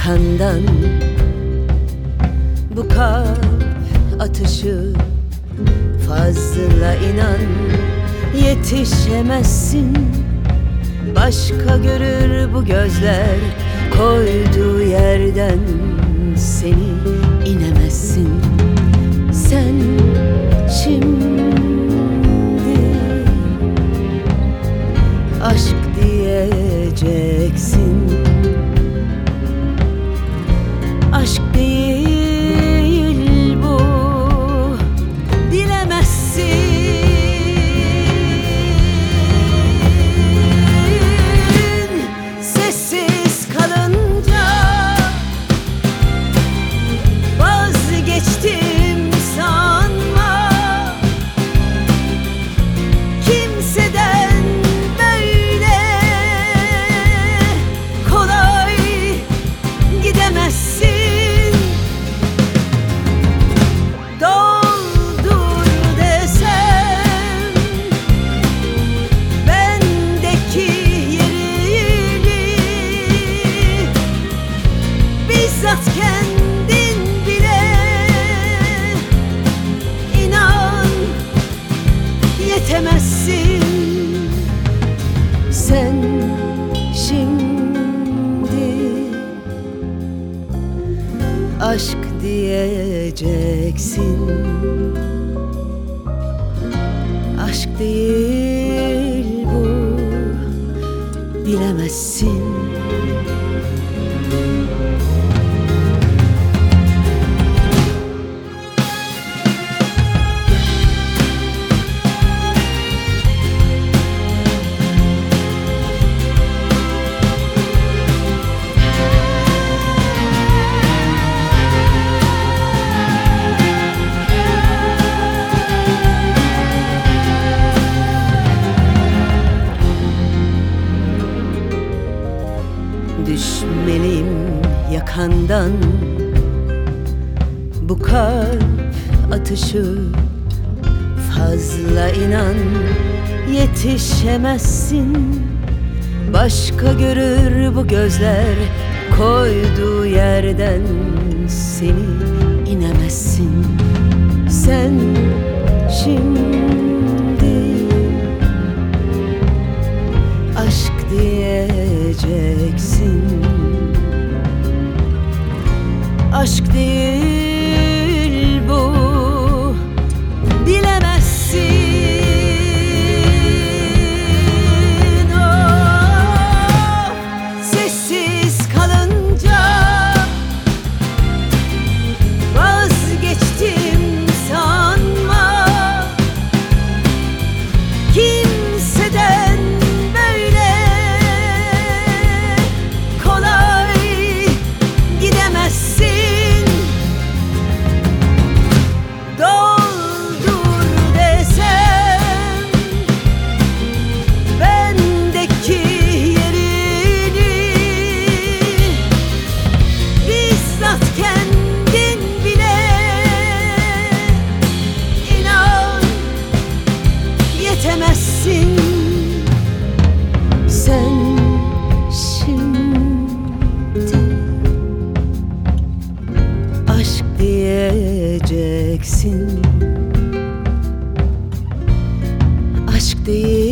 yakandan. Bu kalp atışı fazla, inan yetişemezsin. Başka görür bu gözler, koyduğu yerden seni inemezsin. Sen şimdi aşk diyeceksin. Aşk değil bu, bilemezsin. Sessiz kalınca vazgeçtim sanma. Kimseden böyle kolay gidemezsin. Bizzat kendin bile inan yetemezsin. Sen şimdi aşk diyeceksin. Aşk değil bu, bilemezsin. Düşmeliyim yakandan. Bu kalp atışı fazla, inan yetişemezsin. Başka görür bu gözler, koyduğu yerden seni inemezsin. Sen şimdi aşk diyeceksin. Aşk değil bu, bilemezsin. Oh, sessiz kalınca vazgeçtim sanma. Kimseden böyle kolay gidemezsin. Sen şimdi aşk diyeceksin. Aşk değil